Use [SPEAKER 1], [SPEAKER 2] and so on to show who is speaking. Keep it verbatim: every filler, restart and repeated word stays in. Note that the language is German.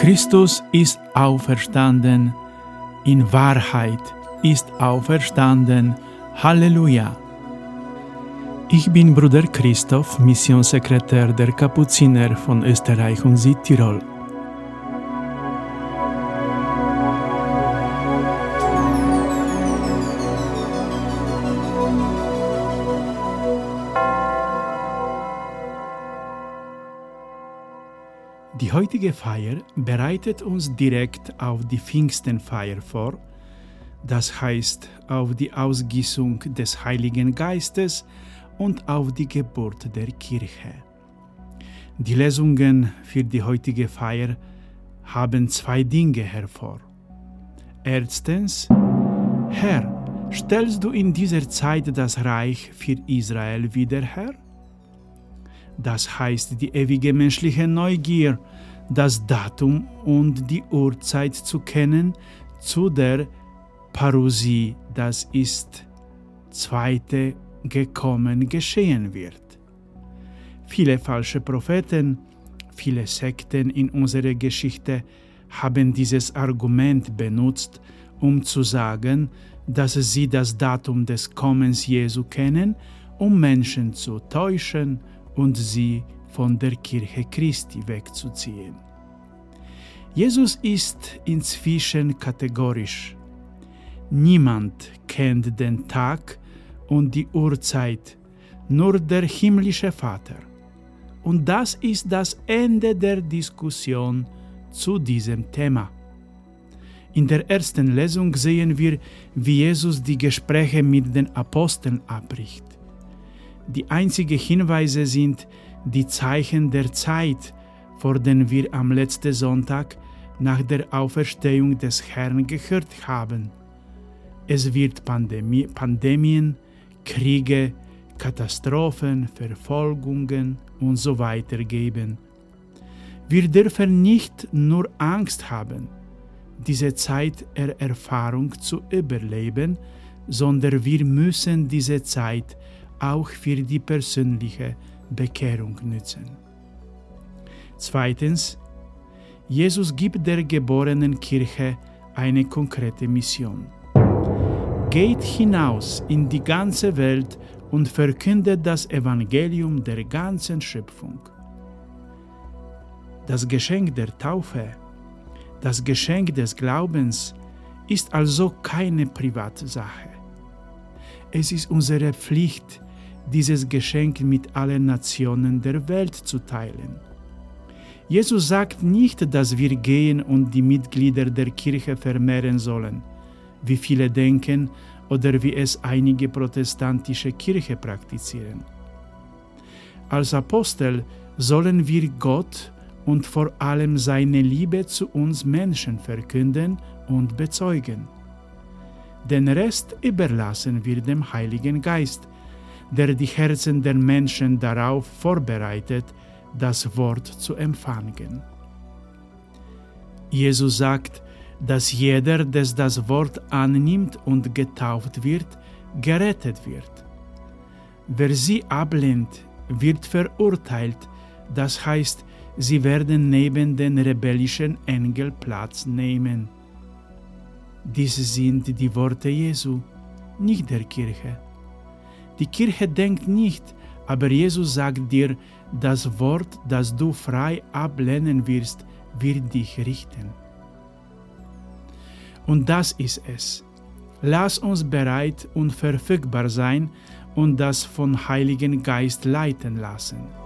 [SPEAKER 1] Christus ist auferstanden, in Wahrheit ist auferstanden. Halleluja! Ich bin Bruder Christoph, Missionssekretär der Kapuziner von Österreich und Südtirol. Die heutige Feier bereitet uns direkt auf die Pfingstenfeier vor, das heißt auf die Ausgießung des Heiligen Geistes und auf die Geburt der Kirche. Die Lesungen für die heutige Feier haben zwei Dinge hervor. Erstens: Herr, stellst du in dieser Zeit das Reich für Israel wieder her? Das heißt, die ewige menschliche Neugier, das Datum und die Uhrzeit zu kennen, zu der Parousie, das ist zweite gekommen, geschehen wird. Viele falsche Propheten, viele Sekten in unserer Geschichte haben dieses Argument benutzt, um zu sagen, dass sie das Datum des Kommens Jesu kennen, um Menschen zu täuschen und sie von der Kirche Christi wegzuziehen. Jesus ist inzwischen kategorisch. Niemand kennt den Tag und die Uhrzeit, nur der himmlische Vater. Und das ist das Ende der Diskussion zu diesem Thema. In der ersten Lesung sehen wir, wie Jesus die Gespräche mit den Aposteln abbricht. Die einzigen Hinweise sind die Zeichen der Zeit, vor denen wir am letzten Sonntag nach der Auferstehung des Herrn gehört haben. Es wird Pandemie, Pandemien, Kriege, Katastrophen, Verfolgungen und so weiter geben. Wir dürfen nicht nur Angst haben, diese Zeit der Erfahrung zu überleben, sondern wir müssen diese Zeit auch für die persönliche Bekehrung nützen. Zweitens: Jesus gibt der geborenen Kirche eine konkrete Mission. Geht hinaus in die ganze Welt und verkündet das Evangelium der ganzen Schöpfung. Das Geschenk der Taufe, das Geschenk des Glaubens, ist also keine Privatsache. Es ist unsere Pflicht, dieses Geschenk mit allen Nationen der Welt zu teilen. Jesus sagt nicht, dass wir gehen und die Mitglieder der Kirche vermehren sollen, wie viele denken oder wie es einige protestantische Kirchen praktizieren. Als Apostel sollen wir Gott und vor allem seine Liebe zu uns Menschen verkünden und bezeugen. Den Rest überlassen wir dem Heiligen Geist, der die Herzen der Menschen darauf vorbereitet, das Wort zu empfangen. Jesus sagt, dass jeder, der das Wort annimmt und getauft wird, gerettet wird. Wer sie ablehnt, wird verurteilt, das heißt, sie werden neben den rebellischen Engeln Platz nehmen. Dies sind die Worte Jesu, nicht der Kirche. Die Kirche denkt nicht, aber Jesus sagt dir, das Wort, das du frei ablehnen wirst, wird dich richten. Und das ist es. Lass uns bereit und verfügbar sein und das vom Heiligen Geist leiten lassen.